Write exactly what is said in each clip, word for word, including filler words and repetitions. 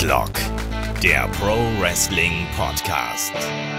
Headlock, der Pro Wrestling Podcast.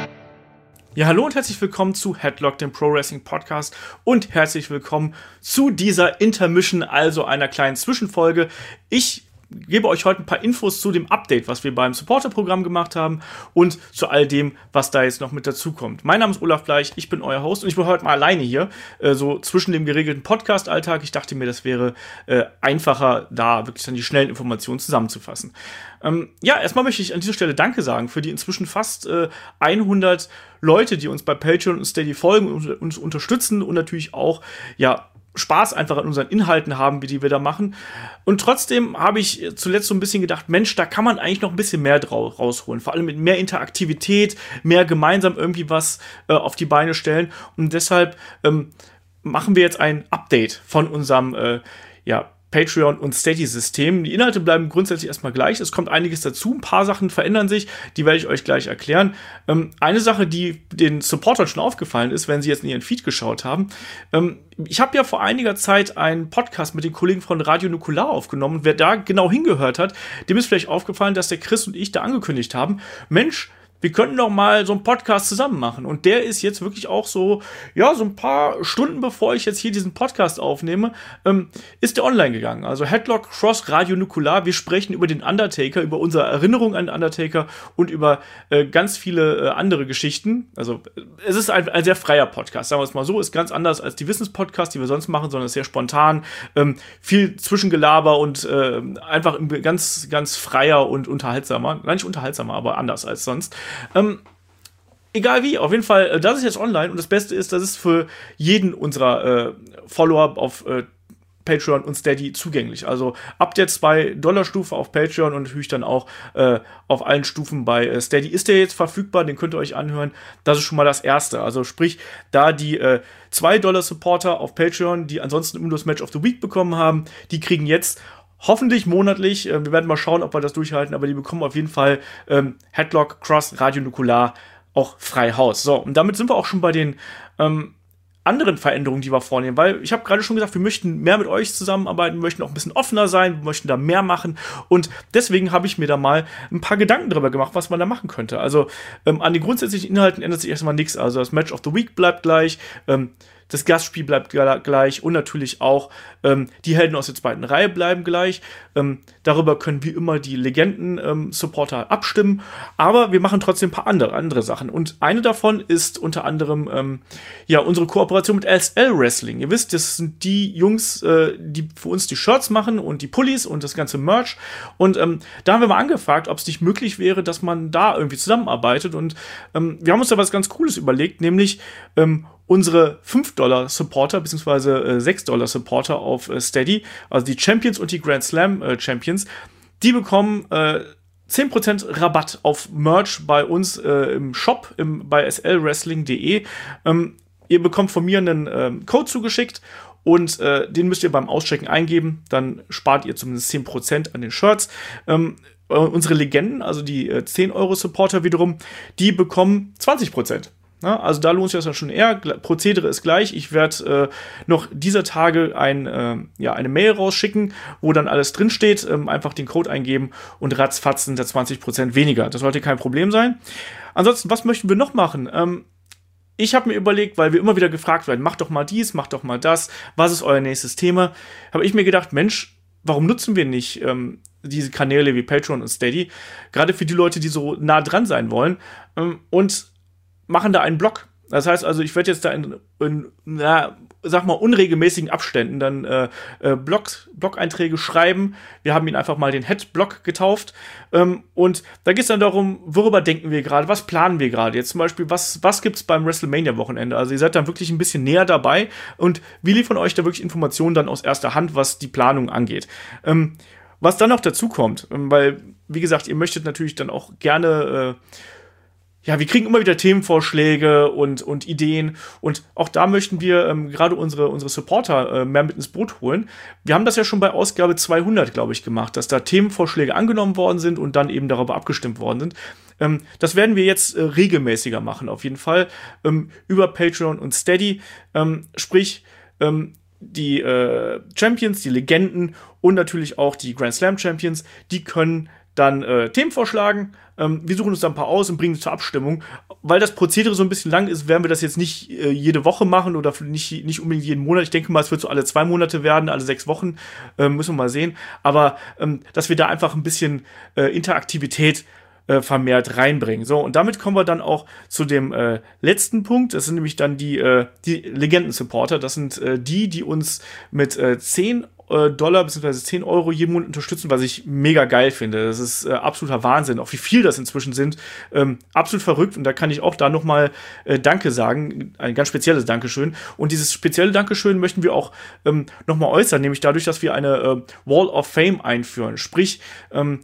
Ja, hallo und herzlich willkommen zu Headlock, dem Pro Wrestling Podcast, und herzlich willkommen zu dieser Intermission, also einer kleinen Zwischenfolge. Ich gebe euch heute ein paar Infos zu dem Update, was wir beim Supporter-Programm gemacht haben, und zu all dem, was da jetzt noch mit dazukommt. Mein Name ist Olaf Bleich, ich bin euer Host und ich bin heute mal alleine hier, äh, so zwischen dem geregelten Podcast-Alltag. Ich dachte mir, das wäre äh, einfacher, da wirklich dann die schnellen Informationen zusammenzufassen. Ähm, ja, erstmal möchte ich an dieser Stelle Danke sagen für die inzwischen fast äh, hundert Leute, die uns bei Patreon und Steady folgen und uns unterstützen und natürlich auch, ja, Spaß einfach an unseren Inhalten haben, wie die wir da machen. Und trotzdem habe ich zuletzt so ein bisschen gedacht, Mensch, da kann man eigentlich noch ein bisschen mehr draus rausholen. Vor allem mit mehr Interaktivität, mehr gemeinsam irgendwie was äh, auf die Beine stellen. Und deshalb ähm, machen wir jetzt ein Update von unserem äh, ja, Patreon- und Steady-System. Die Inhalte bleiben grundsätzlich erstmal gleich. Es kommt einiges dazu. Ein paar Sachen verändern sich. Die werde ich euch gleich erklären. Ähm, eine Sache, die den Supportern schon aufgefallen ist, wenn sie jetzt in ihren Feed geschaut haben. Ähm, ich habe ja vor einiger Zeit einen Podcast mit den Kollegen von Radio Nukular aufgenommen. Wer da genau hingehört hat, dem ist vielleicht aufgefallen, dass der Chris und ich da angekündigt haben, Mensch, wir könnten doch mal so einen Podcast zusammen machen. Und der ist jetzt wirklich auch so, ja, so ein paar Stunden bevor ich jetzt hier diesen Podcast aufnehme, ähm, ist der online gegangen. Also Headlock Cross Radio Nukular. Wir sprechen über den Undertaker, über unsere Erinnerung an den Undertaker und über äh, ganz viele äh, andere Geschichten. Also es ist ein, ein sehr freier Podcast, sagen wir es mal so. Ist ganz anders als die Wissenspodcasts, die wir sonst machen, sondern ist sehr spontan. Ähm, viel Zwischengelaber und äh, einfach ganz, ganz freier und unterhaltsamer. Nein, nicht unterhaltsamer, aber anders als sonst. Ähm, egal wie, auf jeden Fall, das ist jetzt online, und das Beste ist, das ist für jeden unserer äh, Follower auf äh, Patreon und Steady zugänglich. Also ab der zwei Dollar Stufe auf Patreon und natürlich dann auch äh, auf allen Stufen bei äh, Steady ist der jetzt verfügbar, den könnt ihr euch anhören. Das ist schon mal das Erste. Also sprich, da die äh, zwei Dollar Supporter auf Patreon, die ansonsten immer nur das Match of the Week bekommen haben, die kriegen jetzt hoffentlich monatlich, äh, wir werden mal schauen, ob wir das durchhalten, aber die bekommen auf jeden Fall ähm, Headlock Cross Radio Nukular auch frei Haus. So, und damit sind wir auch schon bei den ähm, anderen Veränderungen, die wir vornehmen, weil ich habe gerade schon gesagt, wir möchten mehr mit euch zusammenarbeiten, wir möchten auch ein bisschen offener sein, wir möchten da mehr machen, und deswegen habe ich mir da mal ein paar Gedanken darüber gemacht, was man da machen könnte. Also ähm, an den grundsätzlichen Inhalten ändert sich erstmal nichts, also das Match of the Week bleibt gleich, ähm, das Gastspiel bleibt gleich und natürlich auch ähm, die Helden aus der zweiten Reihe bleiben gleich. Ähm, darüber können wie immer die Legenden-Supporter ähm, abstimmen. Aber wir machen trotzdem ein paar andere, andere Sachen. Und eine davon ist unter anderem ähm, ja, unsere Kooperation mit L S L Wrestling. Ihr wisst, das sind die Jungs, äh, die für uns die Shirts machen und die Pullis und das ganze Merch. Und ähm, da haben wir mal angefragt, ob es nicht möglich wäre, dass man da irgendwie zusammenarbeitet. Und ähm, wir haben uns da was ganz Cooles überlegt, nämlich ähm, unsere fünf Dollar Supporter bzw. Äh, sechs Dollar Supporter auf äh, Steady, also die Champions und die Grand Slam äh, Champions, die bekommen äh, zehn Prozent Rabatt auf Merch bei uns äh, im Shop im, bei s l wrestling punkt d e. Ähm, ihr bekommt von mir einen ähm, Code zugeschickt, und äh, den müsst ihr beim Auschecken eingeben, dann spart ihr zumindest zehn Prozent an den Shirts. Ähm, äh, unsere Legenden, also die äh, zehn Euro Supporter wiederum, die bekommen zwanzig Prozent. Na, also da lohnt sich das dann schon eher. Prozedere ist gleich. Ich werde äh, noch dieser Tage ein, äh, ja, eine Mail rausschicken, wo dann alles drinsteht. Ähm, einfach den Code eingeben und ratzfatz sind da zwanzig Prozent weniger. Das sollte kein Problem sein. Ansonsten, was möchten wir noch machen? Ähm, ich habe mir überlegt, weil wir immer wieder gefragt werden, macht doch mal dies, macht doch mal das. Was ist euer nächstes Thema? Habe ich mir gedacht, Mensch, warum nutzen wir nicht ähm, diese Kanäle wie Patreon und Steady? Gerade für die Leute, die so nah dran sein wollen. Ähm, und machen da einen Blog. Das heißt also, ich werde jetzt da in, in na, sag mal, unregelmäßigen Abständen dann äh, äh, Blogs, Blog-Einträge schreiben. Wir haben ihn einfach mal den Head-Blog getauft. Ähm, und da geht es dann darum, worüber denken wir gerade, was planen wir gerade. Jetzt zum Beispiel, was, was gibt es beim WrestleMania-Wochenende? Also ihr seid dann wirklich ein bisschen näher dabei, und wir liefern euch da wirklich Informationen dann aus erster Hand, was die Planung angeht. Ähm, was dann noch dazu kommt, ähm, weil, wie gesagt, ihr möchtet natürlich dann auch gerne äh, ja, wir kriegen immer wieder Themenvorschläge und, und Ideen, und auch da möchten wir ähm, gerade unsere, unsere Supporter äh, mehr mit ins Boot holen. Wir haben das ja schon bei Ausgabe zweihundert, glaube ich, gemacht, dass da Themenvorschläge angenommen worden sind und dann eben darüber abgestimmt worden sind. Ähm, das werden wir jetzt äh, regelmäßiger machen, auf jeden Fall, ähm, über Patreon und Steady, ähm, sprich, ähm, die äh, Champions, die Legenden und natürlich auch die Grand Slam Champions, die können dann äh, Themen vorschlagen. Ähm, wir suchen uns da ein paar aus und bringen sie zur Abstimmung. Weil das Prozedere so ein bisschen lang ist, werden wir das jetzt nicht äh, jede Woche machen oder nicht, nicht unbedingt jeden Monat. Ich denke mal, es wird so alle zwei Monate werden, alle sechs Wochen. Äh, müssen wir mal sehen. Aber ähm, dass wir da einfach ein bisschen äh, Interaktivität äh, vermehrt reinbringen. So, und damit kommen wir dann auch zu dem äh, letzten Punkt. Das sind nämlich dann die, äh, die Legenden-Supporter. Das sind äh, die, die uns mit äh, zehn Dollar bzw. zehn Euro jeden Monat unterstützen, was ich mega geil finde. Das ist äh, absoluter Wahnsinn, auch wie viel das inzwischen sind. Ähm, absolut verrückt, und da kann ich auch da nochmal äh, Danke sagen, ein ganz spezielles Dankeschön. Und dieses spezielle Dankeschön möchten wir auch ähm, nochmal äußern, nämlich dadurch, dass wir eine äh, Wall of Fame einführen. Sprich, ähm,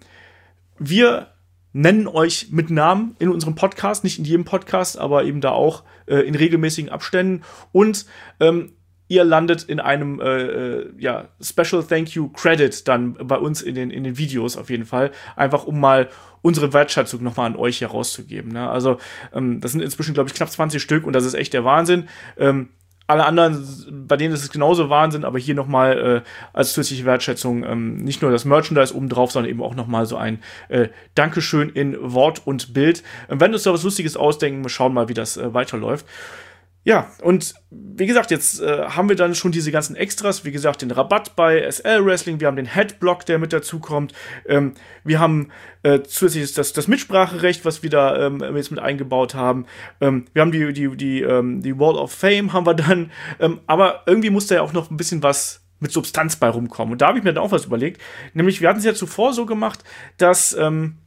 wir nennen euch mit Namen in unserem Podcast, nicht in jedem Podcast, aber eben da auch äh, in regelmäßigen Abständen, und ähm, ihr landet in einem äh, ja, Special Thank You Credit dann bei uns in den, in den Videos auf jeden Fall. Einfach um mal unsere Wertschätzung nochmal an euch herauszugeben. Ne? Also ähm, das sind inzwischen, glaube ich, knapp zwanzig Stück, und das ist echt der Wahnsinn. Ähm, alle anderen, bei denen ist es genauso Wahnsinn, aber hier nochmal äh, als zusätzliche Wertschätzung ähm, nicht nur das Merchandise obendrauf, sondern eben auch nochmal so ein äh, Dankeschön in Wort und Bild. Und wenn wir uns da was Lustiges ausdenken, wir schauen mal, wie das äh, weiterläuft. Ja, und wie gesagt, jetzt äh, haben wir dann schon diese ganzen Extras, wie gesagt, den Rabatt bei S L Wrestling, wir haben den Headblock, der mit dazukommt, ähm, wir haben äh, zusätzlich das, das Mitspracherecht, was wir da ähm, jetzt mit eingebaut haben, ähm, wir haben die, die, die, ähm, die Wall of Fame haben wir dann, ähm, aber irgendwie muss da ja auch noch ein bisschen was mit Substanz bei rumkommen, und da habe ich mir dann auch was überlegt, nämlich wir hatten es ja zuvor so gemacht, dass ähm,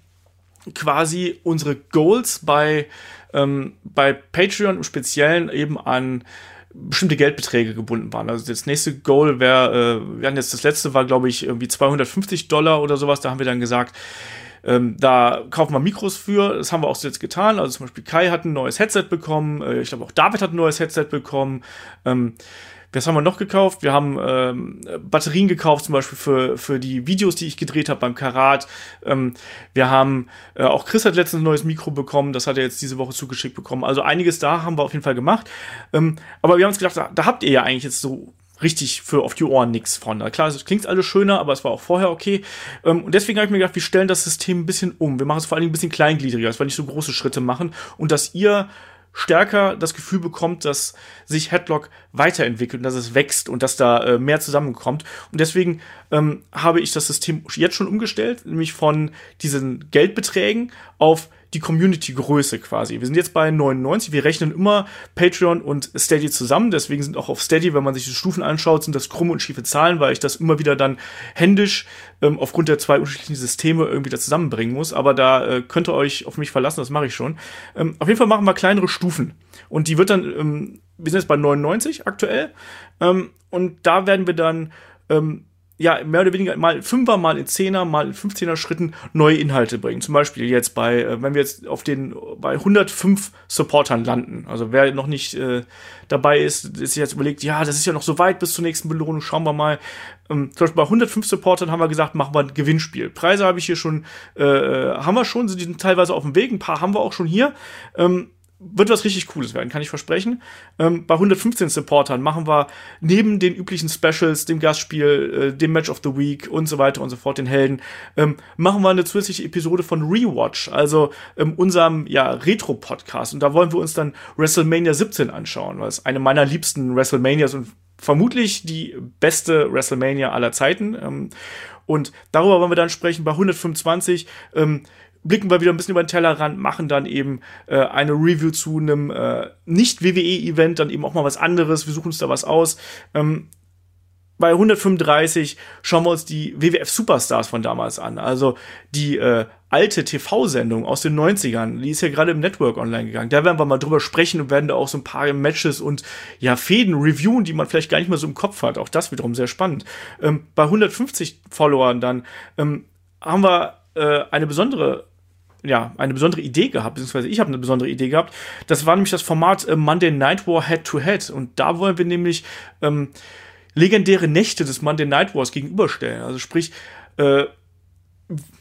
quasi unsere Goals bei Ähm, bei Patreon im Speziellen eben an bestimmte Geldbeträge gebunden waren. Also das nächste Goal wäre, äh, wir hatten jetzt das letzte war, glaube ich, irgendwie zweihundertfünfzig Dollar oder sowas. Da haben wir dann gesagt, ähm, da kaufen wir Mikros für. Das haben wir auch jetzt getan. Also zum Beispiel Kai hat ein neues Headset bekommen. Äh, ich glaube auch David hat ein neues Headset bekommen. Ähm, Was haben wir noch gekauft? Wir haben ähm, Batterien gekauft, zum Beispiel für, für die Videos, die ich gedreht habe beim Karat. Ähm, wir haben, äh, auch Chris hat letztens ein neues Mikro bekommen, das hat er jetzt diese Woche zugeschickt bekommen. Also einiges da haben wir auf jeden Fall gemacht. Ähm, aber wir haben uns gedacht, da, da habt ihr ja eigentlich jetzt so richtig für auf die Ohren nichts von. Na klar, es klingt alles schöner, aber es war auch vorher okay. Ähm, und deswegen habe ich mir gedacht, wir stellen das System ein bisschen um. Wir machen es vor allen Dingen ein bisschen kleingliedriger, dass wir nicht so große Schritte machen und dass ihr stärker das Gefühl bekommt, dass sich Headlock weiterentwickelt und dass es wächst und dass da äh, mehr zusammenkommt. Und deswegen ähm, habe ich das System jetzt schon umgestellt, nämlich von diesen Geldbeträgen auf die Community-Größe quasi. Wir sind jetzt bei neunundneunzig, wir rechnen immer Patreon und Steady zusammen, deswegen sind auch auf Steady, wenn man sich die Stufen anschaut, sind das krumme und schiefe Zahlen, weil ich das immer wieder dann händisch ähm, aufgrund der zwei unterschiedlichen Systeme irgendwie da zusammenbringen muss, aber da äh, könnt ihr euch auf mich verlassen, das mache ich schon. Ähm, auf jeden Fall machen wir kleinere Stufen und die wird dann, ähm, wir sind jetzt bei neunundneunzig aktuell ähm, und da werden wir dann ähm, ja, mehr oder weniger mal Fünfer, mal in Zehner, mal in fünfzehner Schritten neue Inhalte bringen. Zum Beispiel jetzt bei, äh, wenn wir jetzt auf den, bei hundertfünf Supportern landen. Also wer noch nicht äh, dabei ist, ist jetzt überlegt, ja, das ist ja noch so weit bis zur nächsten Belohnung, schauen wir mal. Ähm, zum Beispiel bei hundertfünf Supportern haben wir gesagt, machen wir ein Gewinnspiel. Preise habe ich hier schon, äh, haben wir schon, die sind teilweise auf dem Weg, ein paar haben wir auch schon hier. Ähm, Wird was richtig Cooles werden, kann ich versprechen. Ähm, bei hundertfünfzehn Supportern machen wir neben den üblichen Specials, dem Gastspiel, äh, dem Match of the Week und so weiter und so fort, den Helden, ähm, machen wir eine zusätzliche Episode von Rewatch, also ähm, unserem ja, Retro-Podcast. Und da wollen wir uns dann WrestleMania siebzehn anschauen, was eine meiner liebsten WrestleManias und vermutlich die beste WrestleMania aller Zeiten. Ähm, und darüber wollen wir dann sprechen. Bei hundertfünfundzwanzig ähm, blicken wir wieder ein bisschen über den Tellerrand, machen dann eben äh, eine Review zu einem äh, Nicht-W W E-Event, dann eben auch mal was anderes, wir suchen uns da was aus. Ähm, bei hundertfünfunddreißig schauen wir uns die W W F-Superstars von damals an, also die äh, alte T V-Sendung aus den neunzigern, die ist ja gerade im Network online gegangen, da werden wir mal drüber sprechen und werden da auch so ein paar Matches und ja Fäden reviewen, die man vielleicht gar nicht mehr so im Kopf hat, auch das wiederum sehr spannend. Ähm, bei hundertfünfzig Followern dann ähm, haben wir äh, eine besondere ja, eine besondere Idee gehabt, beziehungsweise ich habe eine besondere Idee gehabt. Das war nämlich das Format äh, Monday Night War Head-to-Head. Und da wollen wir nämlich ähm, legendäre Nächte des Monday Night Wars gegenüberstellen. Also sprich, äh,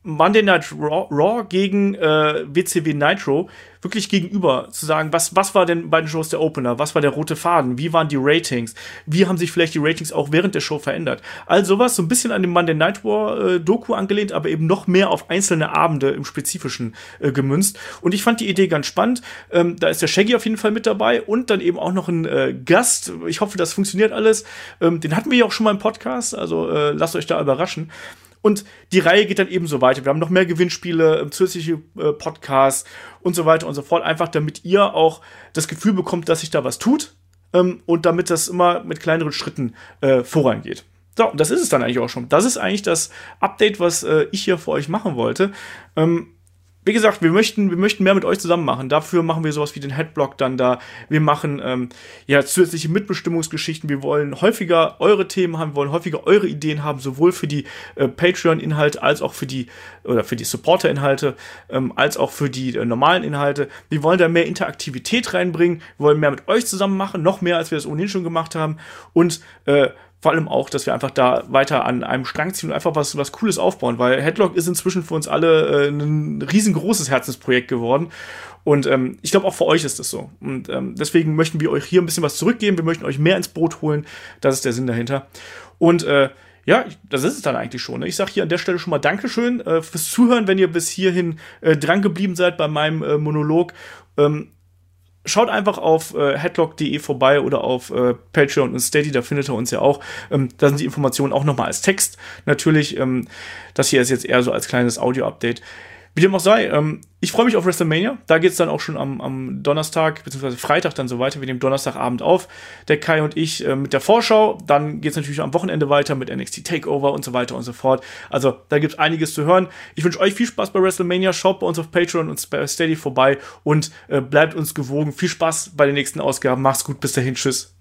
Monday Night Raw, Raw gegen äh, W C W Nitro wirklich gegenüber zu sagen, was, was war denn bei den Shows der Opener, was war der rote Faden, wie waren die Ratings, wie haben sich vielleicht die Ratings auch während der Show verändert. All sowas, so ein bisschen an dem Monday Night War äh, Doku angelehnt, aber eben noch mehr auf einzelne Abende im Spezifischen äh, gemünzt. Und ich fand die Idee ganz spannend. Ähm, da ist der Shaggy auf jeden Fall mit dabei und dann eben auch noch ein äh, Gast. Ich hoffe, das funktioniert alles. Ähm, den hatten wir ja auch schon mal im Podcast, also äh, lasst euch da überraschen. Und die Reihe geht dann eben so weiter. Wir haben noch mehr Gewinnspiele, zusätzliche äh, Podcasts und so weiter und so fort. Einfach damit ihr auch das Gefühl bekommt, dass sich da was tut ähm, und damit das immer mit kleineren Schritten äh, vorangeht. So, und das ist es dann eigentlich auch schon. Das ist eigentlich das Update, was äh, ich hier für euch machen wollte. Ähm, Wie gesagt, wir möchten, wir möchten mehr mit euch zusammen machen. Dafür machen wir sowas wie den Headblock dann da. Wir machen ähm, ja zusätzliche Mitbestimmungsgeschichten. Wir wollen häufiger eure Themen haben, wir wollen häufiger eure Ideen haben, sowohl für die äh, Patreon-Inhalte als auch für die oder für die Supporter-Inhalte, ähm, als auch für die äh, normalen Inhalte. Wir wollen da mehr Interaktivität reinbringen. Wir wollen mehr mit euch zusammen machen, noch mehr, als wir das ohnehin schon gemacht haben. Und äh, vor allem auch, dass wir einfach da weiter an einem Strang ziehen und einfach was, was Cooles aufbauen, weil Headlock ist inzwischen für uns alle äh, ein riesengroßes Herzensprojekt geworden. Und ähm, ich glaube, auch für euch ist das so. Und ähm, deswegen möchten wir euch hier ein bisschen was zurückgeben. Wir möchten euch mehr ins Boot holen. Das ist der Sinn dahinter. Und äh, ja, das ist es dann eigentlich schon. Ne? Ich sage hier an der Stelle schon mal Dankeschön äh, fürs Zuhören, wenn ihr bis hierhin äh, dran geblieben seid bei meinem äh, Monolog. Ähm, Schaut einfach auf äh, headlock punkt de vorbei oder auf äh, Patreon und Steady, da findet ihr uns ja auch. Ähm, da sind die Informationen auch nochmal als Text. Natürlich, ähm, das hier ist jetzt eher so als kleines Audio-Update. Wie dem auch sei, ähm, ich freue mich auf WrestleMania. Da geht es dann auch schon am, am Donnerstag, beziehungsweise Freitag dann so weiter. Wir nehmen Donnerstagabend auf, der Kai und ich äh, mit der Vorschau. Dann geht es natürlich am Wochenende weiter mit N X T Takeover und so weiter und so fort. Also da gibt es einiges zu hören. Ich wünsche euch viel Spaß bei WrestleMania. Schaut bei uns auf Patreon und bei Steady vorbei und äh, bleibt uns gewogen. Viel Spaß bei den nächsten Ausgaben. Macht's gut, bis dahin. Tschüss.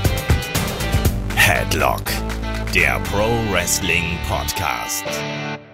Headlock, der Pro Wrestling Podcast.